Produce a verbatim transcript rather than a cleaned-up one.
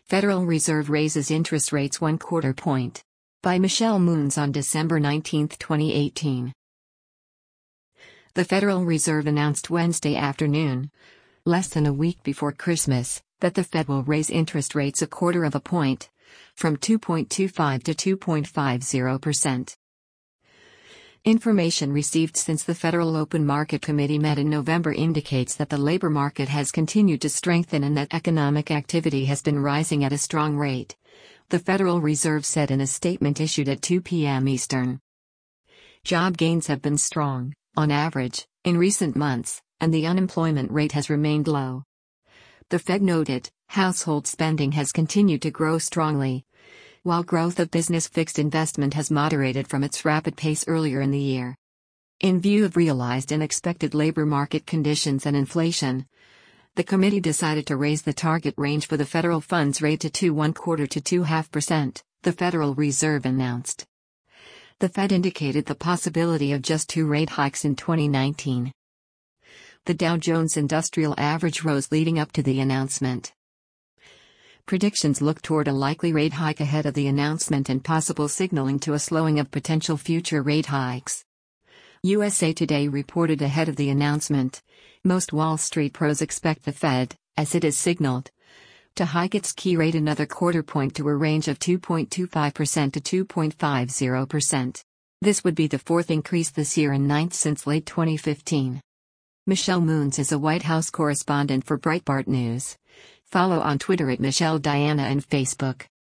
Federal Reserve raises interest rates one quarter point. By Michelle Moons on December nineteenth, twenty eighteen. The Federal Reserve announced Wednesday afternoon, less than a week before Christmas, that the Fed will raise interest rates a quarter of a point, from two point two five to two point five zero percent. Information received since the Federal Open Market Committee met in November indicates that the labor market has continued to strengthen and that economic activity has been rising at a strong rate, the Federal Reserve said in a statement issued at two p m Eastern. Job gains have been strong, on average, in recent months, and the unemployment rate has remained low. The Fed noted, household spending has continued to grow strongly, while growth of business fixed investment has moderated from its rapid pace earlier in the year. In view of realized and expected labor market conditions and inflation, the committee decided to raise the target range for the federal funds rate to two one quarter to two half percent, the Federal Reserve announced. The Fed indicated the possibility of just two rate hikes in twenty nineteen. The Dow Jones Industrial Average rose leading up to the announcement. Predictions look toward a likely rate hike ahead of the announcement and possible signaling to a slowing of potential future rate hikes. U S A Today reported ahead of the announcement, most Wall Street pros expect the Fed, as it is signaled, to hike its key rate another quarter point to a range of two point two five percent to two point five zero percent. This would be the fourth increase this year and ninth since late twenty fifteen. Michelle Moons is a White House correspondent for Breitbart News. Follow on Twitter at Michelle Diana and Facebook.